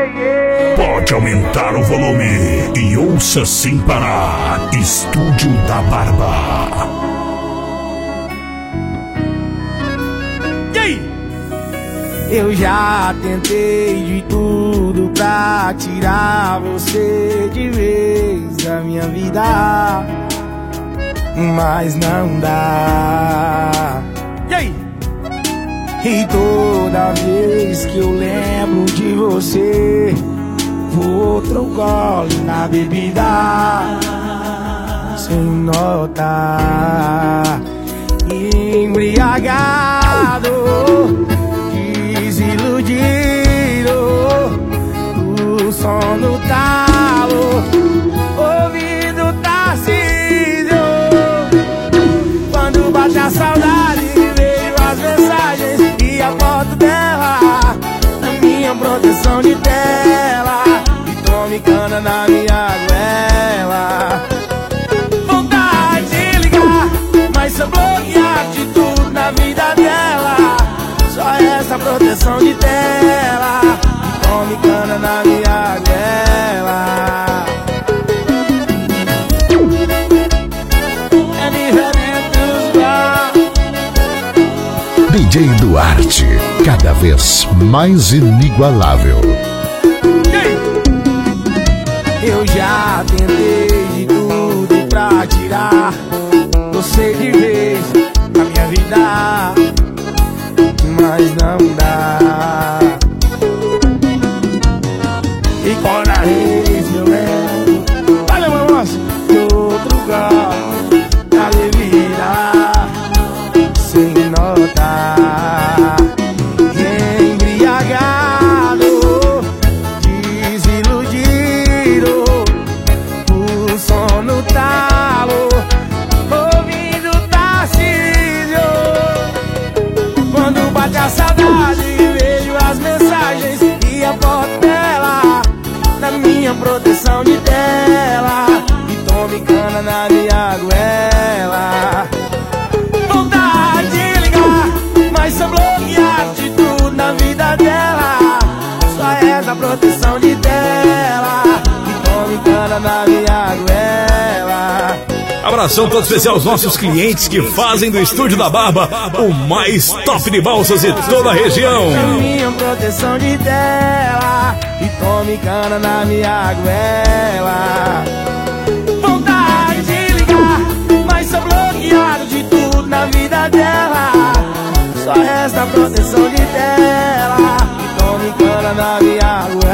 Pode aumentar o volume e ouça sem parar. Estúdio da Barba. E aí? Eu já tentei de tudo pra tirar você de vez da minha vida, mas não dá. E aí? E toda vez que eu lembro de você, vou outro gole na bebida, sem notar, embriagado, desiludido, o som no talo, ouvido Tarcísio. Quando bate a saudade, vejo as mensagens e a foto dela na minha proteção de tela, e tome cana na minha goela. Vontade de ligar, mas sou bloqueado de tudo na vida dela. Só essa proteção de tela, e tome cana na minha goela. É diferente dos lá. DJ Duarte, cada vez mais inigualável. Eu já tentei de tudo pra tirar você de vez da minha vida, mas não dá. E cada vez eu lembro, olha meu moço, de outro gol da bebida, sem notar, embriagado, desiludido, o som no talo, ouvindo Tarcísio. Quando bate a saudade, vejo as mensagens e a foto dela na minha proteção de tela, e tome cana na minha goela. Vontade de ligar, mas sou bloqueado de tudo na vida dela. Só essa proteção de tela, e tome cana na minha goela. Abração todo especial aos nossos clientes que fazem do Estúdio da Barba o mais top de balsas de toda a região. Minha proteção de tela, e tome cana na minha goela. Vontade de ligar, mas sou bloqueado de tudo na vida dela. Só resta proteção de tela, e tome cana na minha goela.